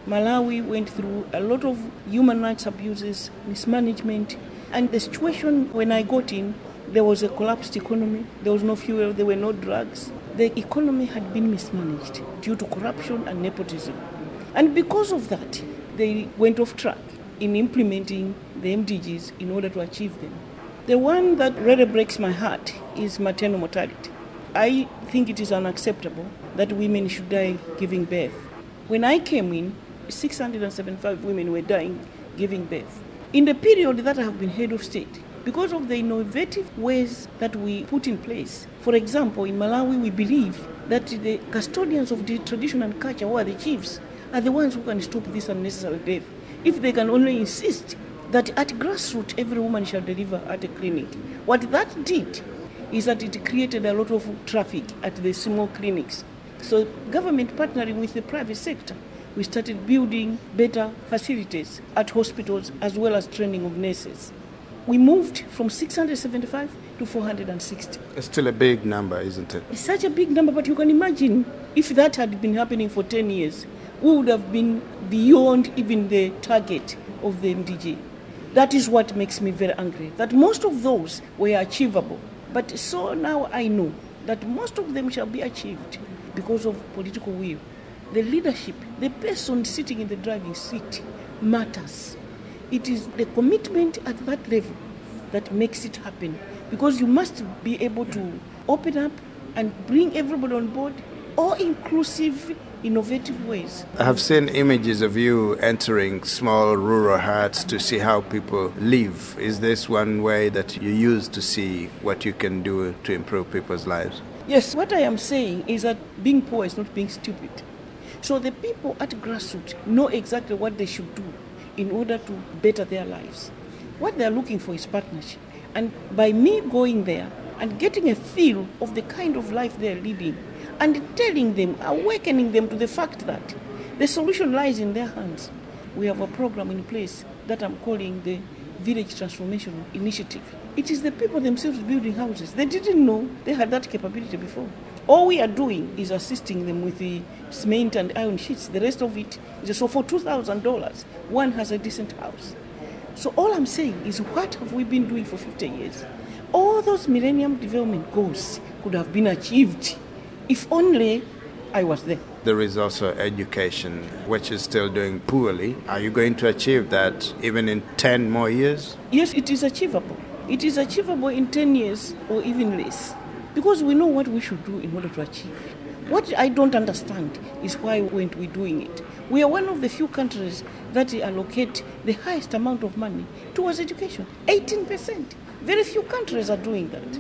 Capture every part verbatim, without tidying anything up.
Malawi went through a lot of human rights abuses, mismanagement, and the situation when I got in, there was a collapsed economy, there was no fuel, there were no drugs. The economy had been mismanaged due to corruption and nepotism. And because of that, they went off track in implementing the M D Gs in order to achieve them. The one that really breaks my heart is maternal mortality. I think it is unacceptable that women should die giving birth. When I came in, six hundred seventy-five women were dying giving birth. In the period that I have been head of state, because of the innovative ways that we put in place, for example, in Malawi, we believe that the custodians of the tradition and culture, who are the chiefs, are the ones who can stop this unnecessary death. If they can only insist that at grassroots every woman shall deliver at a clinic. What that did is that it created a lot of traffic at the small clinics. So government partnering with the private sector, we started building better facilities at hospitals as well as training of nurses. We moved from six hundred seventy-five to four hundred sixty. It's still a big number, isn't it? It's such a big number, but you can imagine if that had been happening for ten years, we would have been beyond even the target of the M D G. That is what makes me very angry, that most of those were achievable. But so now I know that most of them shall be achieved because of political will. The leadership, the person sitting in the driving seat matters. It is the commitment at that level that makes it happen, because you must be able to open up and bring everybody on board, all inclusive, innovative ways. I have seen images of you entering small rural huts to see how people live. Is this one way that you use to see what you can do to improve people's lives? Yes, what I am saying is that being poor is not being stupid. So the people at grassroots know exactly what they should do in order to better their lives. What they are looking for is partnership. And by me going there and getting a feel of the kind of life they are living, and telling them, awakening them to the fact that the solution lies in their hands. We have a program in place that I'm calling the Village Transformation Initiative. It is the people themselves building houses. They didn't know they had that capability before. All we are doing is assisting them with the cement and iron sheets. The rest of it is so for two thousand dollars, one has a decent house. So all I'm saying is, what have we been doing for fifty years? All those Millennium Development Goals could have been achieved if only I was there. There is also education, which is still doing poorly. Are you going to achieve that even in ten more years? Yes, it is achievable. It is achievable in ten years or even less, because we know what we should do in order to achieve it. What I don't understand is why weren't we doing it? We are one of the few countries that allocate the highest amount of money towards education, eighteen percent. Very few countries are doing that.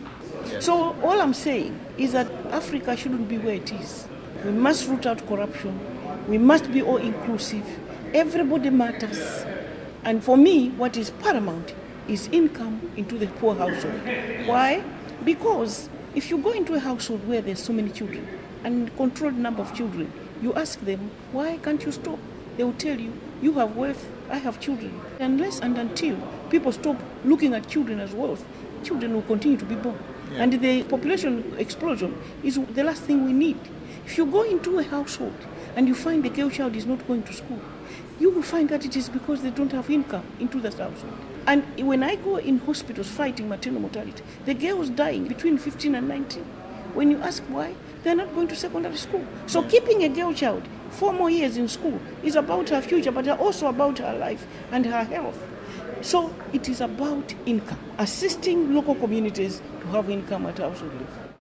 So all I'm saying is that Africa shouldn't be where it is. We must root out corruption. We must be all inclusive. Everybody matters. And for me, what is paramount is income into the poor household. Why? Because if you go into a household where there's so many children and controlled number of children, you ask them, why can't you stop? They will tell you, you have wealth, I have children. Unless and until people stop looking at children as wealth, children will continue to be born. Yeah. And the population explosion is the last thing we need. If you go into a household and you find the girl child is not going to school, you will find that it is because they don't have income into that household. And when I go in hospitals fighting maternal mortality, the girls dying between fifteen and nineteen. When you ask why, they're not going to secondary school. So yeah. Keeping a girl child four more years in school is about her future, but also about her life and her health. So it is about income, assisting local communities to have income at household level.